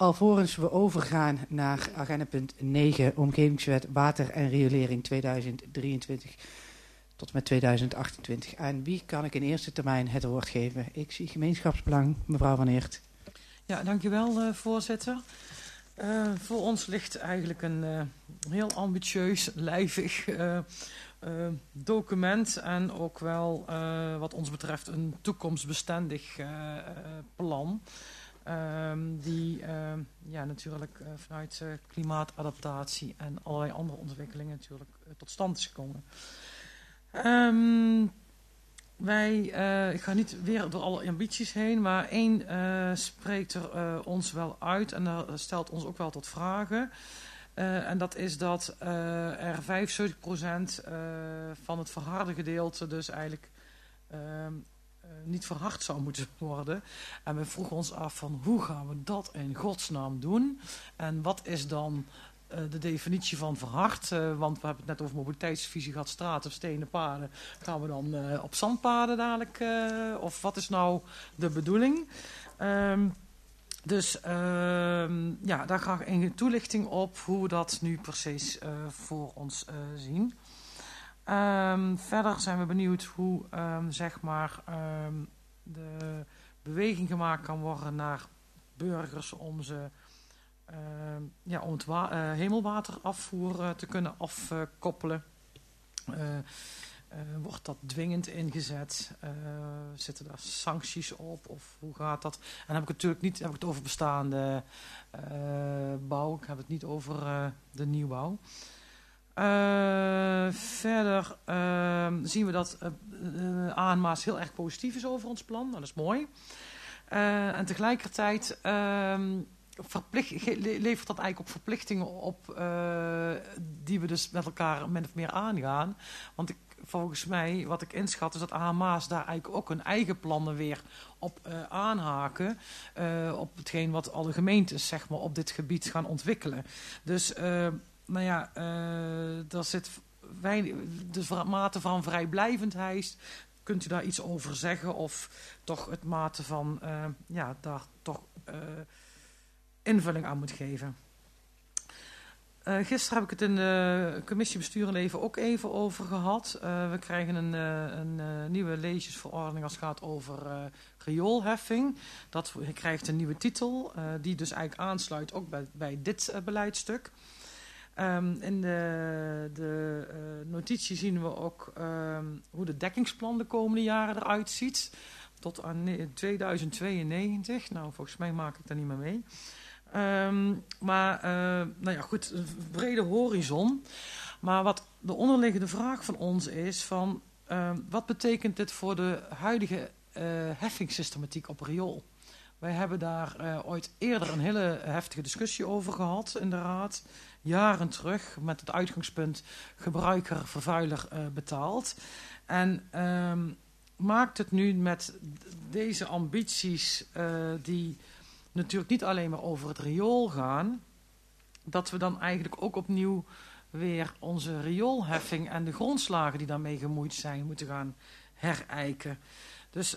Alvorens we overgaan naar agenda punt 9, Omgevingswet Water en Riolering 2023 tot en met 2028. Aan wie kan ik in eerste termijn het woord geven? Ik zie gemeenschapsbelang, mevrouw Van Eert. Ja, dankjewel voorzitter. Voor ons ligt eigenlijk een heel ambitieus, lijvig document en ook wel wat ons betreft een toekomstbestendig plan. Die natuurlijk vanuit klimaatadaptatie en allerlei andere ontwikkelingen natuurlijk tot stand is gekomen. Ik ga niet weer door alle ambities heen, maar één spreekt er ons wel uit en dat stelt ons ook wel tot vragen. En dat is dat er 75% van het verharde gedeelte dus eigenlijk niet verhard zou moeten worden. En we vroegen ons af van hoe gaan we dat in godsnaam doen? En wat is dan de definitie van verhard? Want we hebben het net over mobiliteitsvisie gehad, straten, stenen, paden. Gaan we dan op zandpaden dadelijk? Of wat is nou de bedoeling? Daar graag een toelichting op hoe we dat nu precies voor ons zien. Verder zijn we benieuwd hoe de beweging gemaakt kan worden naar burgers om ze om het hemelwaterafvoer te kunnen afkoppelen. Wordt dat dwingend ingezet? Zitten daar sancties op? Of hoe gaat dat? En dan heb ik het natuurlijk niet over bestaande bouw. Ik heb het niet over de nieuwbouw. Verder zien we dat ANMA's heel erg positief is over ons plan. Nou, dat is mooi. En tegelijkertijd levert dat eigenlijk ook verplichtingen op die we dus met elkaar min of meer aangaan. Want volgens mij, wat ik inschat, is dat AMA's daar eigenlijk ook hun eigen plannen weer op aanhaken. Op hetgeen wat alle gemeentes op dit gebied gaan ontwikkelen. Dus daar zit de mate van vrijblijvendheid. Kunt u daar iets over zeggen? Of toch het mate van daar toch invulling aan moet geven. Gisteren heb ik het in de commissie Bestuur en Leven ook even over gehad. We krijgen een nieuwe leesjesverordening als het gaat over rioolheffing. Dat krijgt een nieuwe titel, die dus eigenlijk aansluit ook bij dit beleidstuk. In de notitie zien we ook hoe de dekkingsplan de komende jaren eruit ziet. Tot aan 2092. Nou, volgens mij maak ik daar niet meer mee. Goed, een brede horizon. Maar wat de onderliggende vraag van ons is van wat betekent dit voor de huidige heffingssystematiek op riool? Wij hebben daar ooit eerder een hele heftige discussie over gehad in de Raad. Jaren terug met het uitgangspunt gebruiker, vervuiler betaalt. En maakt het nu met deze ambities die natuurlijk niet alleen maar over het riool gaan, dat we dan eigenlijk ook opnieuw weer onze rioolheffing en de grondslagen die daarmee gemoeid zijn moeten gaan herijken. Dus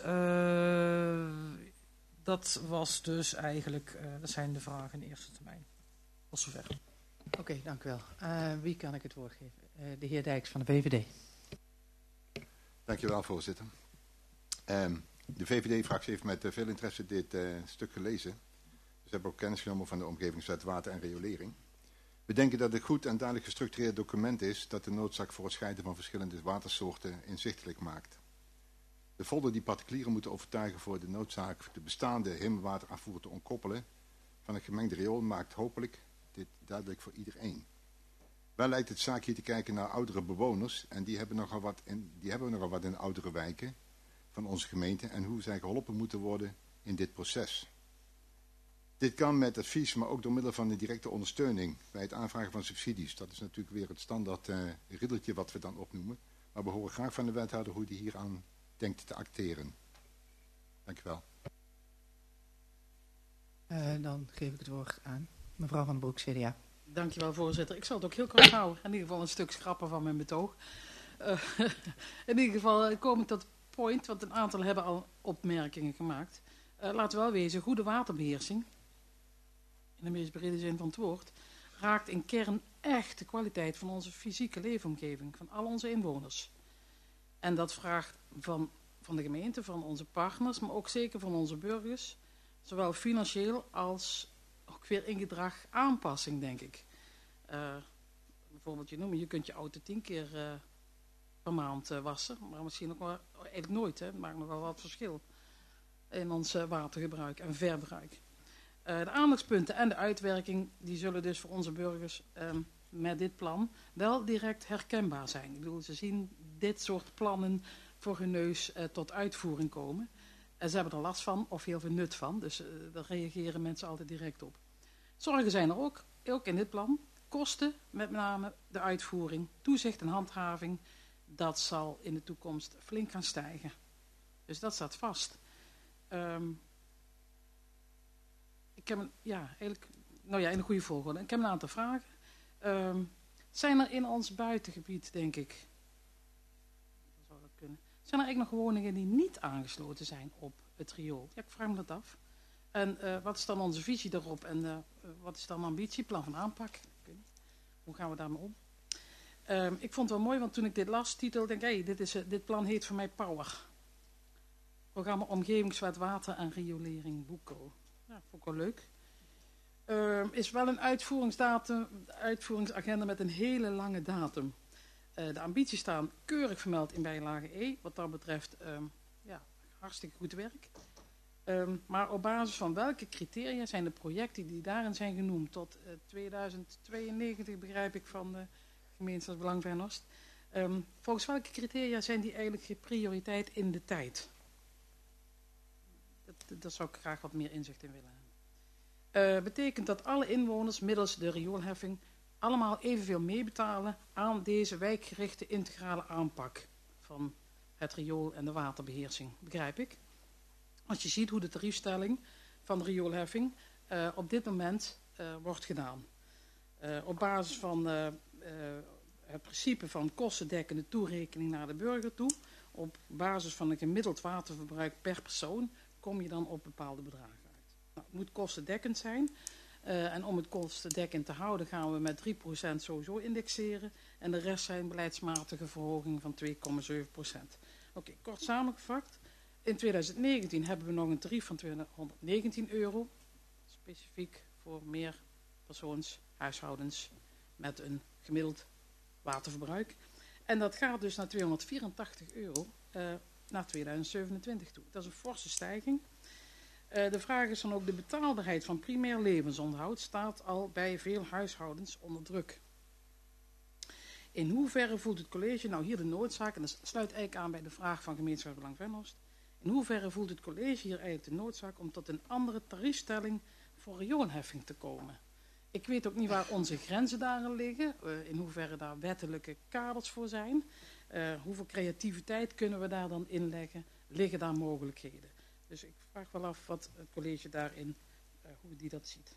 dat was dus eigenlijk, dat zijn de vragen in de eerste termijn. Tot zover. Oké, dank u wel. Wie kan ik het woord geven? De heer Dijks van de VVD. Dank je wel, voorzitter. De VVD-fractie heeft met veel interesse dit stuk gelezen. Dus hebben ook kennis genomen van de Omgevingswet Water en Riolering. We denken dat het goed en duidelijk gestructureerd document is dat de noodzaak voor het scheiden van verschillende watersoorten inzichtelijk maakt. De folder die particulieren moeten overtuigen voor de noodzaak de bestaande hemelwaterafvoer te ontkoppelen van het gemengde riool maakt hopelijk dit duidelijk voor iedereen. Wel lijkt het zaak hier te kijken naar oudere bewoners en die hebben nogal wat in oudere wijken van onze gemeente en hoe zij geholpen moeten worden in dit proces. Dit kan met advies, maar ook door middel van de directe ondersteuning bij het aanvragen van subsidies. Dat is natuurlijk weer het standaard riddeltje wat we dan opnoemen. Maar we horen graag van de wethouder hoe die hieraan denkt te acteren. Dank u wel. Dan geef ik het woord aan mevrouw Van den Broek, CDA. Dankjewel, voorzitter. Ik zal het ook heel kort houden. In ieder geval een stuk schrappen van mijn betoog. In ieder geval kom ik tot point, want een aantal hebben al opmerkingen gemaakt. Laten we wel wezen, goede waterbeheersing in de meest brede zin van het woord, raakt in kern echt de kwaliteit van onze fysieke leefomgeving, van al onze inwoners. En dat vraagt van de gemeente, van onze partners, maar ook zeker van onze burgers, zowel financieel als ook weer in gedrag aanpassing, denk ik. Bijvoorbeeld je kunt je auto 10 keer per maand wassen, maar misschien ook wel eigenlijk nooit. Hè. Het maakt nogal wat verschil in ons watergebruik en verbruik. De aandachtspunten en de uitwerking die zullen dus voor onze burgers met dit plan wel direct herkenbaar zijn. Ik bedoel, ze zien dit soort plannen voor hun neus tot uitvoering komen. En ze hebben er last van of heel veel nut van. Dus daar reageren mensen altijd direct op. Zorgen zijn er ook in dit plan. Kosten, met name de uitvoering, toezicht en handhaving, dat zal in de toekomst flink gaan stijgen. Dus dat staat vast. Ik heb in de goede volgorde. Ik heb een aantal vragen. Zijn er in ons buitengebied, denk ik, zou dat kunnen, zijn er eigenlijk nog woningen die niet aangesloten zijn op het riool? Ja, ik vraag me dat af. En wat is dan onze visie daarop? En wat is dan ambitie, plan van aanpak? Ik weet niet. Hoe gaan we daarmee om? Ik vond het wel mooi, want toen ik dit las, titel, denk ik, dit plan heet voor mij Power. Programma Omgevingswet Water en Riolering Boekel. Ja, vond ik wel leuk. Is wel een uitvoeringsagenda met een hele lange datum. De ambities staan keurig vermeld in bijlage E. Wat dat betreft, hartstikke goed werk. Maar op basis van welke criteria zijn de projecten die daarin zijn genoemd tot 2092, begrijp ik, van de gemeenschapsbelang Vennost. Volgens welke criteria zijn die eigenlijk geprioriteit in de tijd? Daar zou ik graag wat meer inzicht in willen hebben. Betekent dat alle inwoners middels de rioolheffing allemaal evenveel meebetalen aan deze wijkgerichte integrale aanpak van het riool en de waterbeheersing, begrijp ik? Als je ziet hoe de tariefstelling van de rioolheffing op dit moment wordt gedaan. Op basis van het principe van kostendekkende toerekening naar de burger toe, op basis van een gemiddeld waterverbruik per persoon, kom je dan op bepaalde bedragen uit. Nou, het moet kostendekkend zijn. En om het kostendekkend te houden gaan we met 3% sowieso indexeren. En de rest zijn beleidsmatige verhogingen van 2,7%. Oké, kort samengevat. In 2019 hebben we nog een tarief van €219. Specifiek voor meerpersoonshuishoudens met een gemiddeld waterverbruik. En dat gaat dus naar €284 naar 2027 toe. Dat is een forse stijging. De vraag is dan ook, de betaalbaarheid van primair levensonderhoud staat al bij veel huishoudens onder druk. In hoeverre voelt het college, nou hier de noodzaak, en dat sluit eigenlijk aan bij de vraag van gemeenschapsbelang Vennost, in hoeverre voelt het college hier eigenlijk de noodzaak om tot een andere tariefstelling voor rioolheffing te komen? Ik weet ook niet waar onze grenzen daarin liggen, in hoeverre daar wettelijke kaders voor zijn. Hoeveel creativiteit kunnen we daar dan inleggen? Liggen daar mogelijkheden? Dus ik vraag wel af wat het college daarin, hoe die dat ziet.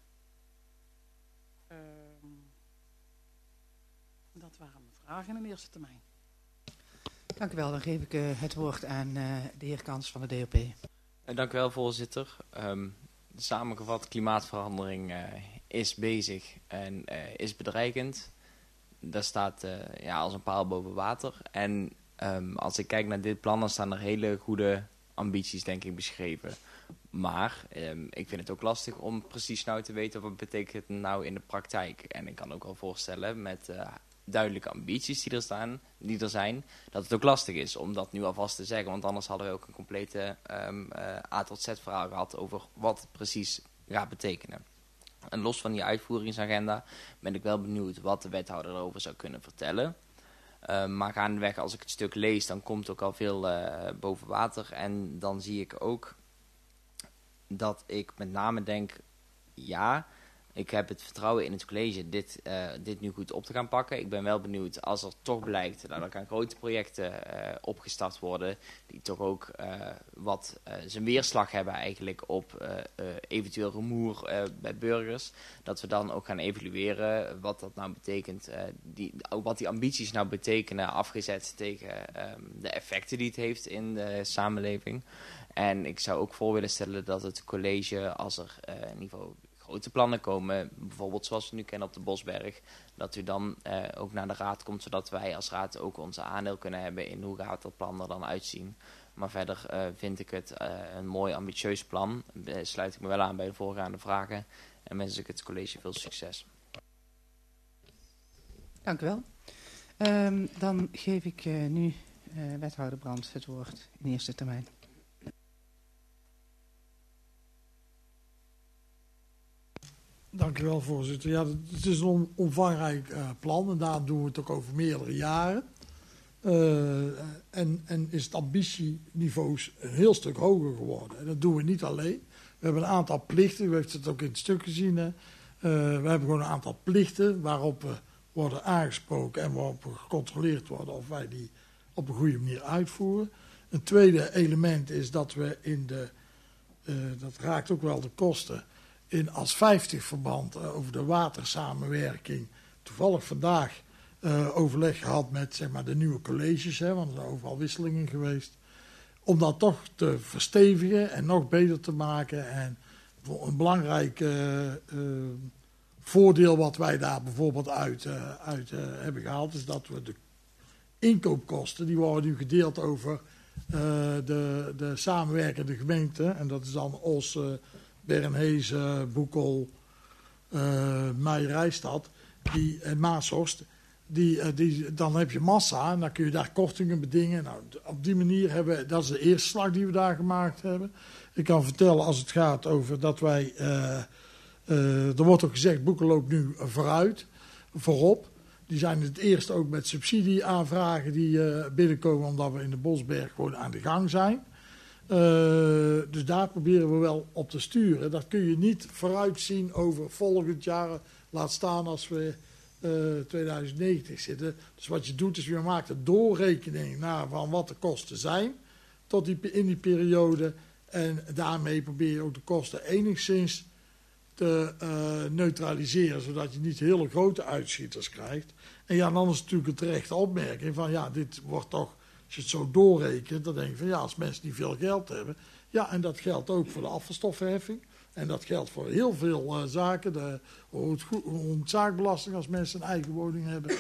Dat waren mijn vragen in de eerste termijn. Dank u wel. Dan geef ik het woord aan de heer Kans van de DOP. Dank u wel, voorzitter. Samengevat, klimaatverandering is bezig en is bedreigend. Dat staat als een paal boven water. En als ik kijk naar dit plan, dan staan er hele goede ambities, denk ik, beschreven. Maar ik vind het ook lastig om precies nou te weten wat betekent het nou in de praktijk. En ik kan ook wel voorstellen met duidelijke ambities die er zijn, dat het ook lastig is om dat nu alvast te zeggen. Want anders hadden we ook een complete A tot Z verhaal gehad over wat het precies gaat betekenen. En los van die uitvoeringsagenda ben ik wel benieuwd wat de wethouder erover zou kunnen vertellen. Maar gaandeweg, als ik het stuk lees, dan komt ook al veel boven water. En dan zie ik ook dat ik met name denk, ja, ik heb het vertrouwen in het college dit nu goed op te gaan pakken. Ik ben wel benieuwd als er toch blijkt dat er gaan grote projecten opgestart worden, die toch ook wat zijn weerslag hebben eigenlijk op eventueel rumoer bij burgers. Dat we dan ook gaan evalueren wat dat nou betekent, wat die ambities nou betekenen, afgezet tegen de effecten die het heeft in de samenleving. En ik zou ook voor willen stellen dat het college, als er in ieder geval grote plannen komen, bijvoorbeeld zoals we nu kennen op de Bosberg, dat u dan ook naar de raad komt, zodat wij als raad ook onze aandeel kunnen hebben in hoe gaat dat plan er dan uitzien. Maar verder vind ik het een mooi ambitieus plan. Sluit ik me wel aan bij de voorgaande vragen en wens ik het college veel succes. Dank u wel. Dan geef ik nu wethouder Brandt het woord in eerste termijn. Dank u wel, voorzitter. Ja, het is een omvangrijk plan en daarom doen we het ook over meerdere jaren. En is het ambitieniveau een heel stuk hoger geworden. En dat doen we niet alleen. We hebben een aantal plichten, u heeft het ook in het stuk gezien. We hebben gewoon een aantal plichten waarop we worden aangesproken en waarop we gecontroleerd worden of wij die op een goede manier uitvoeren. Een tweede element is dat we dat raakt ook wel de kosten, in als 50 verband over de watersamenwerking. Toevallig vandaag overleg gehad met zeg maar, de nieuwe colleges, want er zijn overal wisselingen geweest. Om dat toch te verstevigen en nog beter te maken. En een belangrijk voordeel wat wij daar bijvoorbeeld uit hebben gehaald, is dat we de inkoopkosten, die worden nu gedeeld over de samenwerkende gemeenten. En dat is dan Os, Bernhezen, Boekel, Meijerijstad en Maashorst. Dan heb je massa en dan kun je daar kortingen bedingen. Nou, op die manier dat is de eerste slag die we daar gemaakt hebben. Ik kan vertellen als het gaat over dat wij, er wordt ook gezegd, Boekel loopt nu voorop. Die zijn het eerst ook met subsidieaanvragen die binnenkomen, omdat we in de Bosberg gewoon aan de gang zijn. Dus daar proberen we wel op te sturen. Dat kun je niet vooruitzien over volgend jaar, laat staan als we 2090 zitten. Dus wat je doet is, je maakt een doorrekening naar van wat de kosten zijn tot in die periode. En daarmee probeer je ook de kosten enigszins te neutraliseren, zodat je niet hele grote uitschieters krijgt. En ja, dan is het natuurlijk een terechte opmerking van ja, dit wordt toch, als je het zo doorrekent, dan denk je van ja, als mensen niet veel geld hebben. Ja, en dat geldt ook voor de afvalstoffenheffing. En dat geldt voor heel veel zaken. De zaakbelasting als mensen een eigen woning hebben.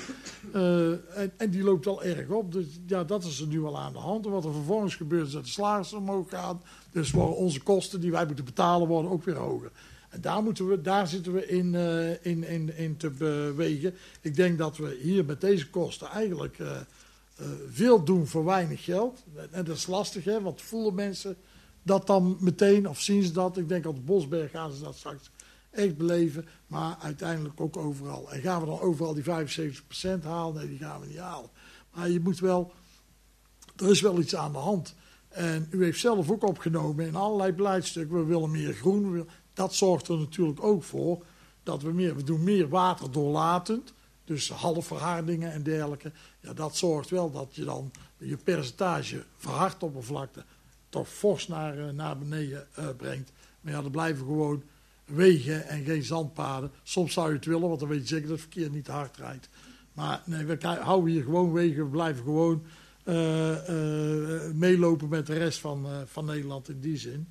En die loopt wel erg op. Dus ja, dat is er nu al aan de hand. En wat er vervolgens gebeurt is dat de salarissen omhoog gaan. Dus worden onze kosten die wij moeten betalen worden ook weer hoger. En daar zitten we in te bewegen. Ik denk dat we hier met deze kosten eigenlijk veel doen voor weinig geld. En dat is lastig, hè, want voelen mensen dat dan meteen, of zien ze dat? Ik denk op de Bosberg gaan ze dat straks echt beleven, maar uiteindelijk ook overal. En gaan we dan overal die 75% halen? Nee, die gaan we niet halen. Maar je moet wel, er is wel iets aan de hand. En u heeft zelf ook opgenomen in allerlei beleidstukken, we willen meer groen. Dat zorgt er natuurlijk ook voor dat we doen meer water doorlatend. Dus halfverhardingen en dergelijke. Ja, dat zorgt wel dat je dan je percentage verhardoppervlakte toch fors naar beneden brengt. Maar ja, er blijven gewoon wegen en geen zandpaden. Soms zou je het willen, want dan weet je zeker dat het verkeer niet te hard rijdt. Maar nee, we houden hier gewoon wegen. We blijven gewoon meelopen met de rest van Nederland in die zin.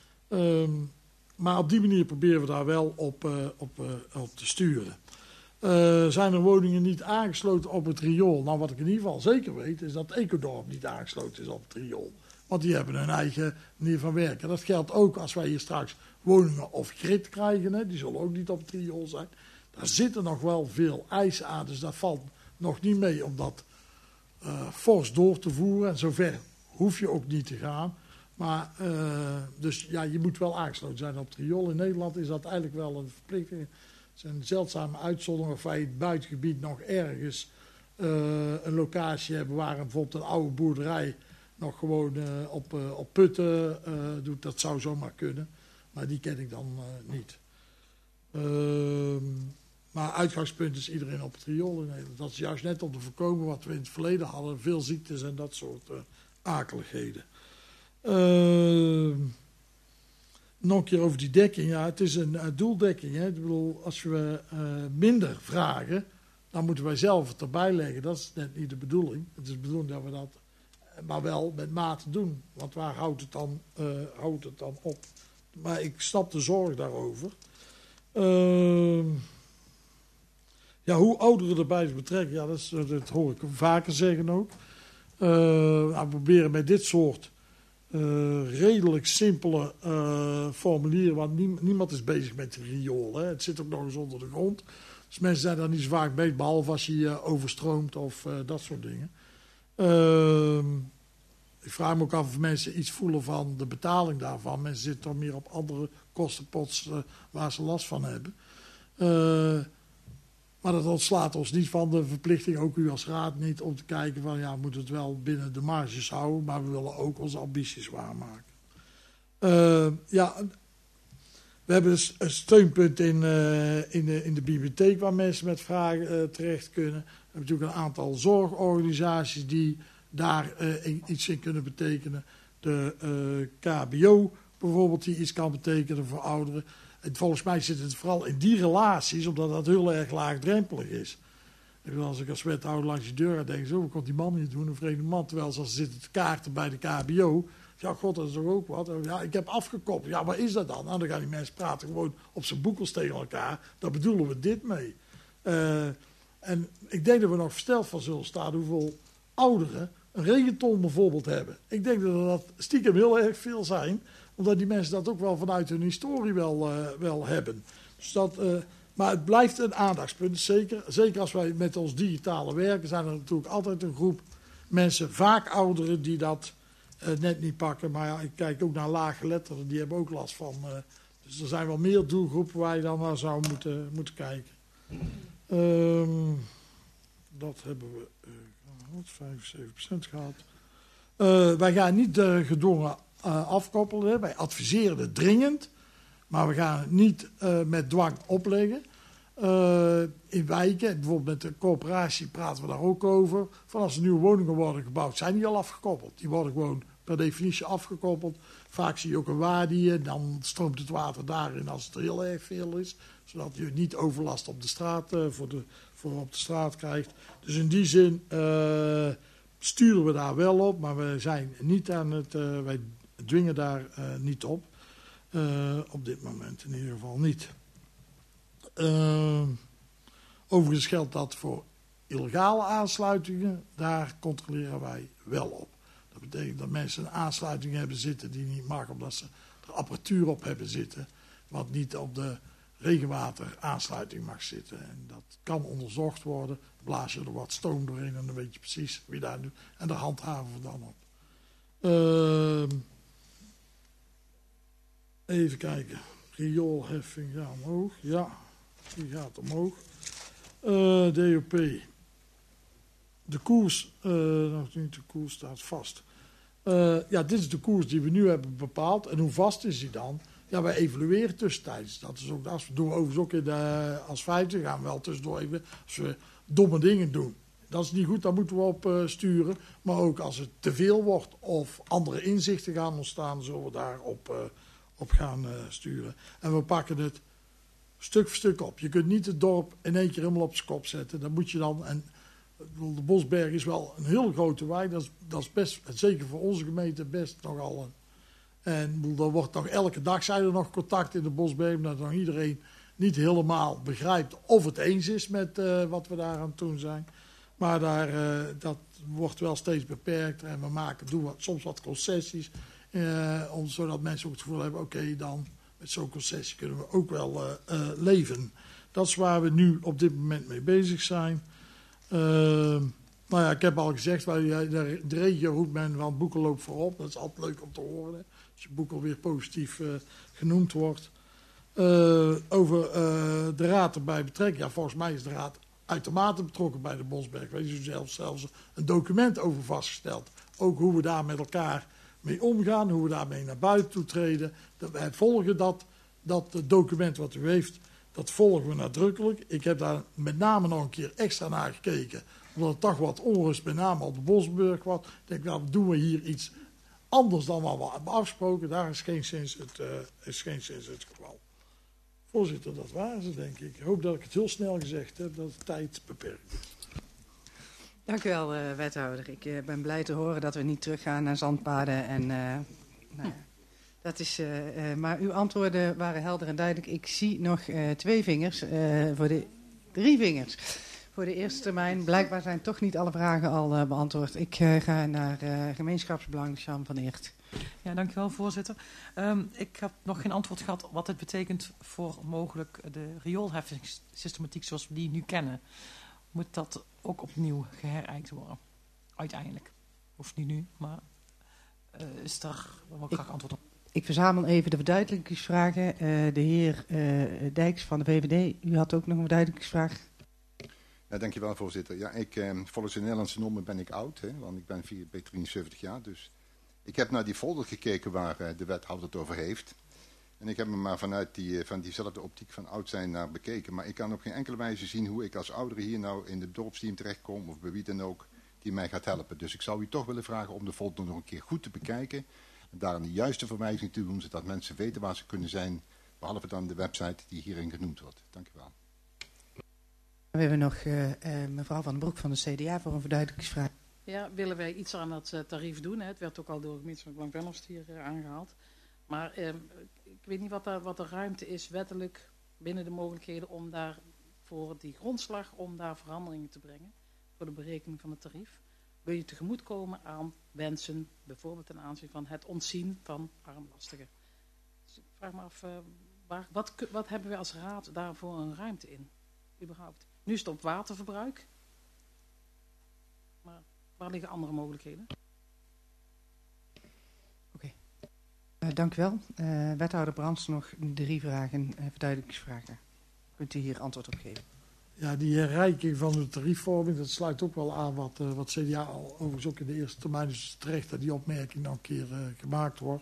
Maar op die manier proberen we daar wel op te sturen. Zijn er woningen niet aangesloten op het riool? Nou, wat ik in ieder geval zeker weet, is dat Ecodorp niet aangesloten is op het riool. Want die hebben een eigen manier van werken. Dat geldt ook als wij hier straks woningen of grid krijgen. Hè. Die zullen ook niet op het riool zijn. Daar zitten nog wel veel eisen aan. Dus dat valt nog niet mee om dat fors door te voeren. En zover hoef je ook niet te gaan. Maar dus ja, je moet wel aangesloten zijn op het riool. In Nederland is dat eigenlijk wel een verplichting. Het zijn zeldzame uitzonderingen of wij in het buitengebied nog ergens een locatie hebben waar bijvoorbeeld een oude boerderij nog gewoon op putten doet. Dat zou zomaar kunnen. Maar die ken ik dan niet. Maar uitgangspunt is iedereen op het riool in Nederland. Dat is juist net om te voorkomen wat we in het verleden hadden. Veel ziektes en dat soort akeligheden. Nog een keer over die dekking. Ja, het is een doeldekking. Hè. Ik bedoel, als we minder vragen, dan moeten wij zelf het erbij leggen. Dat is net niet de bedoeling. Het is de bedoeling dat we dat maar wel met mate doen. Want waar houdt het dan op? Maar ik snap de zorg daarover. Ja, hoe ouderen erbij betrekken, ja, dat hoor ik vaker zeggen ook. We proberen met dit soort redelijk simpele formulieren, want niemand is bezig met de riool. Hè. Het zit ook nog eens onder de grond. Dus mensen zijn daar niet zo vaak mee, behalve als je overstroomt of dat soort dingen. Ik vraag me ook af of mensen iets voelen van de betaling daarvan. Mensen zitten toch meer op andere kostenpots waar ze last van hebben. Maar dat ontslaat ons niet van de verplichting, ook u als raad niet, om te kijken van ja, we moeten het wel binnen de marges houden, maar we willen ook onze ambities waarmaken. We hebben een steunpunt in de bibliotheek waar mensen met vragen terecht kunnen. We hebben natuurlijk een aantal zorgorganisaties die daar iets in kunnen betekenen. De KBO bijvoorbeeld, die iets kan betekenen voor ouderen. En volgens mij zit het vooral in die relaties, omdat dat heel erg laagdrempelig is. Als ik als wethouder langs die deur ga, denk ik zo, wat kon die man niet doen, een vreemde man. Terwijl ze zitten te kaarten bij de KBO. Ja, god, dat is toch ook wat. Ja, ik heb afgekoppeld. Ja, wat is dat dan? Nou, dan gaan die mensen praten gewoon op zijn boekels tegen elkaar. Daar bedoelen we dit mee. En ik denk dat we nog versteld van zullen staan hoeveel ouderen een regenton bijvoorbeeld hebben. Ik denk dat stiekem heel erg veel zijn, omdat die mensen dat ook wel vanuit hun historie wel hebben. Dus maar het blijft een aandachtspunt, zeker als wij met ons digitale werken, zijn er natuurlijk altijd een groep mensen, vaak ouderen, die dat net niet pakken. Maar ja, ik kijk ook naar laaggeletterden, die hebben ook last van. Dus er zijn wel meer doelgroepen waar je dan naar zou moeten kijken. Dat hebben we 75% gehad. Wij gaan niet gedwongen afkoppelen. Hè. Wij adviseren het dringend. Maar we gaan het niet met dwang opleggen. In wijken, bijvoorbeeld met de coöperatie praten we daar ook over. Van als er nieuwe woningen worden gebouwd, zijn die al afgekoppeld. Die worden gewoon per definitie afgekoppeld. Vaak zie je ook een waardier, dan stroomt het water daarin als het heel erg veel is. Zodat je niet overlast op de straat, voor op de straat krijgt. Dus in die zin sturen we daar wel op, maar we zijn niet aan het, wij dwingen daar niet op. Op dit moment in ieder geval niet. Overigens geldt dat voor illegale aansluitingen. Daar controleren wij wel op. Dat betekent dat mensen een aansluiting hebben zitten die niet mag, omdat ze er apparatuur op hebben zitten. Wat niet op de regenwateraansluiting mag zitten. En dat kan onderzocht worden. Blaas je er wat stoom doorheen en dan weet je precies wie daar doet. En daar handhaven we dan op. Even kijken. Rioolheffing gaat omhoog. Ja, die gaat omhoog. DOP. De koers, nog niet, de koers staat vast. Dit is de koers die we nu hebben bepaald. En hoe vast is die dan? Ja, wij evalueren tussentijds. Dat doen we overigens ook als 50. Gaan we wel tussendoor even, als we domme dingen doen. Dat is niet goed, daar moeten we op sturen. Maar ook als het te veel wordt of andere inzichten gaan ontstaan, zullen we daar op gaan sturen. En we pakken het stuk voor stuk op. Je kunt niet het dorp in één keer helemaal op zijn kop zetten. Dan moet je dan... De Bosberg is wel een heel grote wijk. Dat is best, zeker voor onze gemeente, best nogal. En er wordt nog elke dag zijn er nog contact in de Bosberg, dat nog iedereen niet helemaal begrijpt of het eens is met wat we daar aan het doen zijn. Maar dat wordt wel steeds beperkt en we doen soms wat concessies, zodat mensen ook het gevoel hebben, oké, dan met zo'n concessie kunnen we ook wel leven. Dat is waar we nu op dit moment mee bezig zijn. Ik heb al gezegd, de regio roept men wel boekenloop voorop. Dat is altijd leuk om te horen, hè, als je boek alweer positief genoemd wordt. Over de raad erbij betrekken. Ja, volgens mij is de raad uitermate betrokken bij de Bosberg. We hebben zelfs een document over vastgesteld. Ook hoe we daar met elkaar mee omgaan, hoe we daarmee naar buiten toe treden. Wij volgen dat document wat u heeft. Dat volgen we nadrukkelijk. Ik heb daar met name nog een keer extra naar gekeken. Omdat er toch wat onrust met name op de Bosberg was. Ik denk, nou doen we hier iets anders dan wat we hebben afgesproken. Daar is geen sinds het geval. Voorzitter, dat waren ze denk ik. Ik hoop dat ik het heel snel gezegd heb, dat de tijd beperkt is. Dank u wel, wethouder. Ik ben blij te horen dat we niet teruggaan naar zandpaden en... Dat is, maar uw antwoorden waren helder en duidelijk. Ik zie nog 2 vingers voor de 3 vingers. Voor de eerste termijn. Blijkbaar zijn toch niet alle vragen al beantwoord. Ik ga naar gemeenschapsbelang, Jean van Eert. Ja, dankjewel voorzitter. Ik heb nog geen antwoord gehad wat het betekent voor mogelijk de rioolheffingssystematiek zoals we die nu kennen. Moet dat ook opnieuw geherijkt worden? Uiteindelijk. Hoeft niet nu, maar is daar wel graag antwoord op. Ik verzamel even de verduidelijkingsvragen. De heer Dijks van de VVD, u had ook nog een verduidelijkingsvraag. Ja, dankjewel voorzitter. Ja, volgens de Nederlandse normen ben ik oud, hè, want ik ben 73 jaar. Dus ik heb naar die folder gekeken waar de wethouder het over heeft. En ik heb me maar vanuit diezelfde optiek van oud zijn naar bekeken. Maar ik kan op geen enkele wijze zien hoe ik als oudere hier nou in de dorpsteam terechtkom of bij wie dan ook die mij gaat helpen. Dus ik zou u toch willen vragen om de folder nog een keer goed te bekijken. En daar de juiste verwijzing te doen, zodat mensen weten waar ze kunnen zijn. Behalve dan de website die hierin genoemd wordt. Dank u wel. We hebben nog mevrouw Van den Broek van de CDA voor een verduidelijkingsvraag. Ja, willen wij iets aan dat tarief doen? Hè? Het werd ook al door gemeenschap Belang hier aangehaald. Maar ik weet niet wat de ruimte is wettelijk binnen de mogelijkheden om daar voor die grondslag, om daar veranderingen te brengen voor de berekening van het tarief. Wil je tegemoetkomen aan wensen, bijvoorbeeld ten aanzien van het ontzien van armlastigen. Dus ik vraag me af, wat hebben we als raad daarvoor een ruimte in, überhaupt? Nu is het op waterverbruik, maar waar liggen andere mogelijkheden? Oké. Dank u wel. Wethouder Brands, nog 3 vragen, verduidelijkingsvragen. Kunt u hier antwoord op geven? Ja, die herrijking van de tariefvorming, dat sluit ook wel aan wat CDA al overigens ook in de eerste termijn is terecht dat die opmerking nog een keer gemaakt wordt.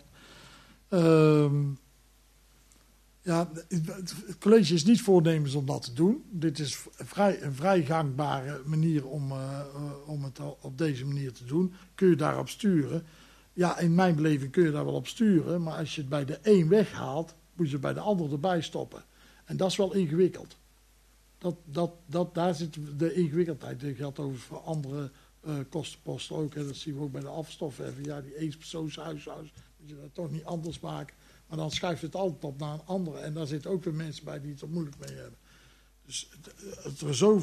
Ja, het college is niet voornemens om dat te doen. Dit is een vrij gangbare manier om het op deze manier te doen. Kun je daarop sturen? Ja, in mijn beleving kun je daar wel op sturen, maar als je het bij de een weghaalt, moet je het bij de ander erbij stoppen. En dat is wel ingewikkeld. Daar zit de ingewikkeldheid. Dat geldt overigens voor andere kostenposten ook. Hè. Dat zien we ook bij de afstofheffing. Ja, die eenpersoonshuishoudens moet je dat toch niet anders maken. Maar dan schuift het altijd op naar een andere. En daar zitten ook weer mensen bij die het er moeilijk mee hebben. Dus het er zo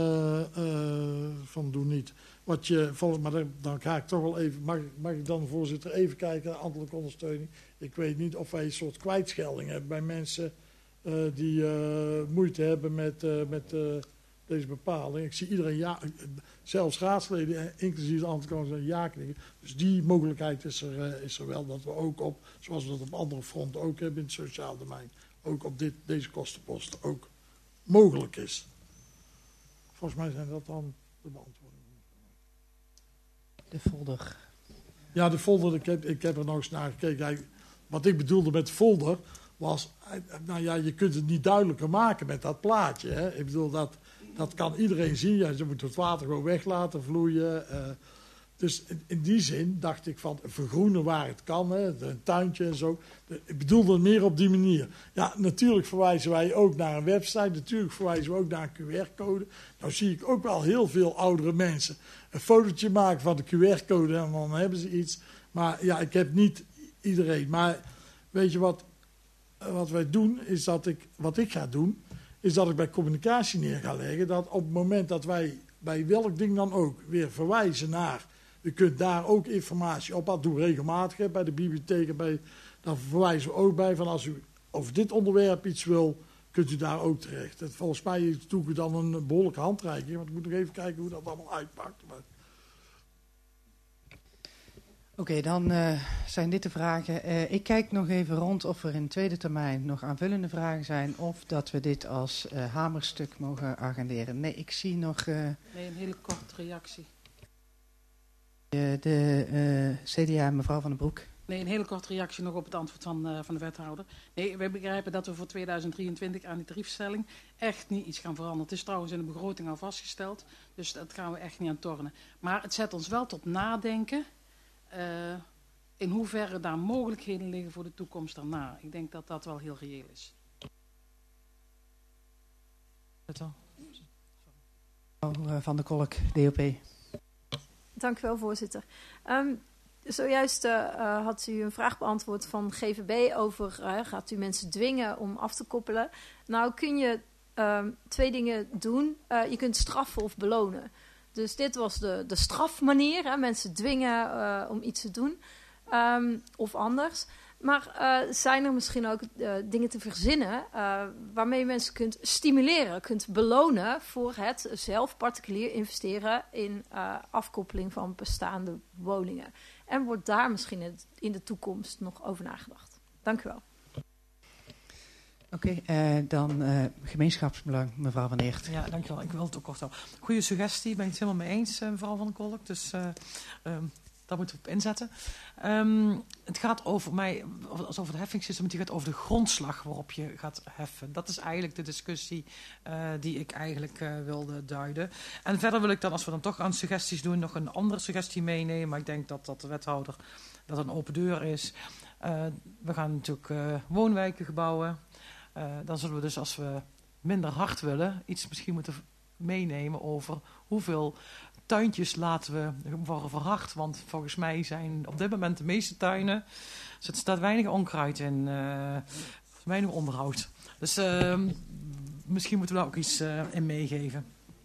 van doen niet. Maar dan ga ik toch wel even... Mag ik dan, voorzitter, even kijken naar ambtelijke ondersteuning? Ik weet niet of wij een soort kwijtschelding hebben bij mensen die moeite hebben met deze bepaling. Ik zie iedereen zelfs raadsleden, inclusief de ambtelijke ondersteuning, ja knikken. Dus die mogelijkheid is er wel. Dat we ook op, zoals we dat op andere fronten ook hebben in het sociaal domein, ook op deze kostenposten ook mogelijk is. Volgens mij zijn dat dan de beantwoordingen. De folder. Ja, de folder, ik heb er nog eens naar gekeken. Wat ik bedoelde met folder was, nou ja, je kunt het niet duidelijker maken met dat plaatje. Hè? Ik bedoel, dat kan iedereen zien. Ja, ze moeten het water gewoon weg laten vloeien. Dus in die zin dacht ik van vergroenen waar het kan, hè, een tuintje en zo. Ik bedoelde het meer op die manier. Ja, natuurlijk verwijzen wij ook naar een website. Natuurlijk verwijzen we ook naar een QR-code. Nou zie ik ook wel heel veel oudere mensen een fotootje maken van de QR-code en dan hebben ze iets. Maar ja, ik heb niet iedereen. Maar weet je wat wij doen, is wat ik ga doen, is dat ik bij communicatie neer ga leggen dat op het moment dat wij bij welk ding dan ook weer verwijzen naar, je kunt daar ook informatie op, dat doen we regelmatig hè, bij de bibliotheek, dan verwijzen we ook bij van als u over dit onderwerp iets wil, kunt u daar ook terecht. Volgens mij doe ik dan een behoorlijke handreiking, want ik moet nog even kijken hoe dat allemaal uitpakt. Maar Oké, dan zijn dit de vragen. Ik kijk nog even rond of er in tweede termijn nog aanvullende vragen zijn of dat we dit als hamerstuk mogen agenderen. Nee, ik zie nog... Nee, een hele korte reactie. De CDA, mevrouw Van den Broek. Nee, een hele korte reactie nog op het antwoord van de wethouder. Nee, wij begrijpen dat we voor 2023 aan die tariefstelling echt niet iets gaan veranderen. Het is trouwens in de begroting al vastgesteld, dus dat gaan we echt niet aan tornen. Maar het zet ons wel tot nadenken in hoeverre daar mogelijkheden liggen voor de toekomst daarna. Ik denk dat dat wel heel reëel is. Van der Kolk, DOP. Dank u wel, voorzitter. Zojuist had u een vraag beantwoord van GVB over gaat u mensen dwingen om af te koppelen. Nou kun je twee dingen doen. Je kunt straffen of belonen. Dus dit was de strafmanier. Hè? Mensen dwingen om iets te doen. Of anders. Maar zijn er misschien ook dingen te verzinnen waarmee je mensen kunt stimuleren, kunt belonen voor het zelf particulier investeren in afkoppeling van bestaande woningen. En wordt daar misschien in de toekomst nog over nagedacht. Dank u wel. Oké, dan gemeenschapsbelang, mevrouw Van Eert. Ja, dankjewel. Ik wil het ook kort houden. Goeie suggestie, ben ik het helemaal mee eens, mevrouw Van der Kolk. Dus daar moeten we op inzetten. Het gaat over mij, als over het heffingssystem, het gaat over de grondslag waarop je gaat heffen. Dat is eigenlijk de discussie die ik eigenlijk wilde duiden. En verder wil ik dan, als we dan toch aan suggesties doen, nog een andere suggestie meenemen. Maar ik denk dat de wethouder dat een open deur is. We gaan natuurlijk woonwijken bouwen. Dan zullen we dus, als we minder hard willen, iets misschien moeten meenemen over hoeveel tuintjes laten we worden verhard. Want volgens mij zijn op dit moment de meeste tuinen, er staat weinig onkruid in, weinig onderhoud. Dus misschien moeten we daar ook iets in meegeven.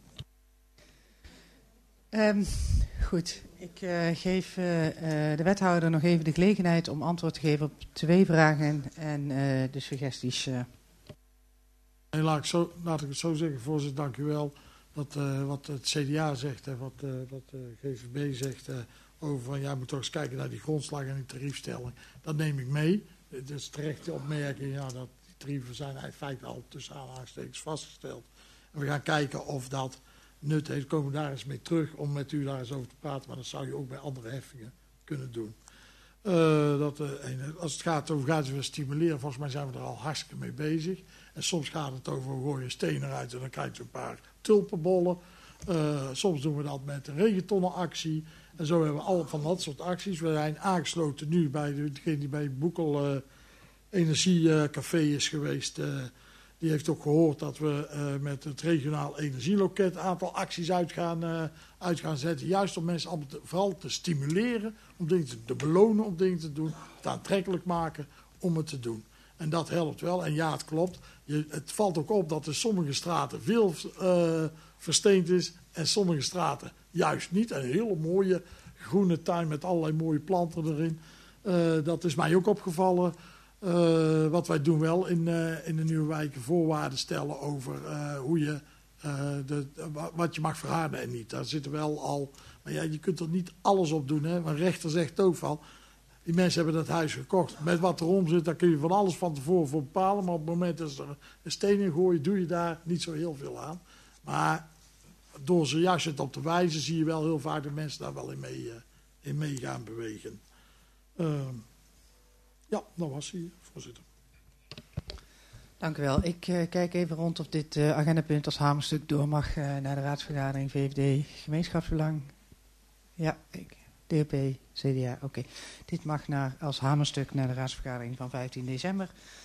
Goed, ik geef de wethouder nog even de gelegenheid om antwoord te geven op 2 vragen en de suggesties. En laat ik het zo zeggen, voorzitter, dank u wel. Wat het CDA zegt en wat de GVB zegt over van ja, je moet toch eens kijken naar die grondslag en die tariefstelling. Dat neem ik mee. Het is terecht de opmerking dat die tarieven zijn in feite al tussen aanhalingstekens vastgesteld. En we gaan kijken of dat nut heeft. Komen we daar eens mee terug om met u daar eens over te praten. Maar dat zou je ook bij andere heffingen kunnen doen. Als het gaat over gaan we stimuleren, volgens mij zijn we er al hartstikke mee bezig. En soms gaat het over gooi je steen eruit en dan krijg je een paar tulpenbollen. Soms doen we dat met een regentonnenactie. En zo hebben we alle van dat soort acties. We zijn aangesloten nu bij degene die bij Boekel Energiecafé is geweest. Die heeft ook gehoord dat we met het regionaal energieloket een aantal acties uit gaan zetten. Juist om mensen vooral te stimuleren, om dingen te belonen om dingen te doen. Het aantrekkelijk maken om het te doen. En dat helpt wel. En ja, het klopt. Het valt ook op dat er sommige straten veel versteend is en sommige straten juist niet. En een hele mooie groene tuin met allerlei mooie planten erin. Dat is mij ook opgevallen. Wat wij doen wel in de nieuwe wijken voorwaarden stellen over hoe je wat je mag verharden en niet. Daar zitten wel al. Maar ja, je kunt er niet alles op doen. Hè? Maar rechter zegt ook van. Die mensen hebben dat huis gekocht. Met wat erom zit, daar kun je van alles van tevoren voor bepalen. Maar op het moment dat ze er een steen in gooien, doe je daar niet zo heel veel aan. Maar door ze juist het op te wijzen, zie je wel heel vaak dat mensen daar wel in mee gaan bewegen. Ja, dat was hij, voorzitter. Dank u wel. Ik kijk even rond of dit agendapunt als hamerstuk door mag naar de raadsvergadering VVD Gemeenschapsbelang. Ja, DOP, CDA, oké. Dit mag als hamerstuk naar de raadsvergadering van 15 december.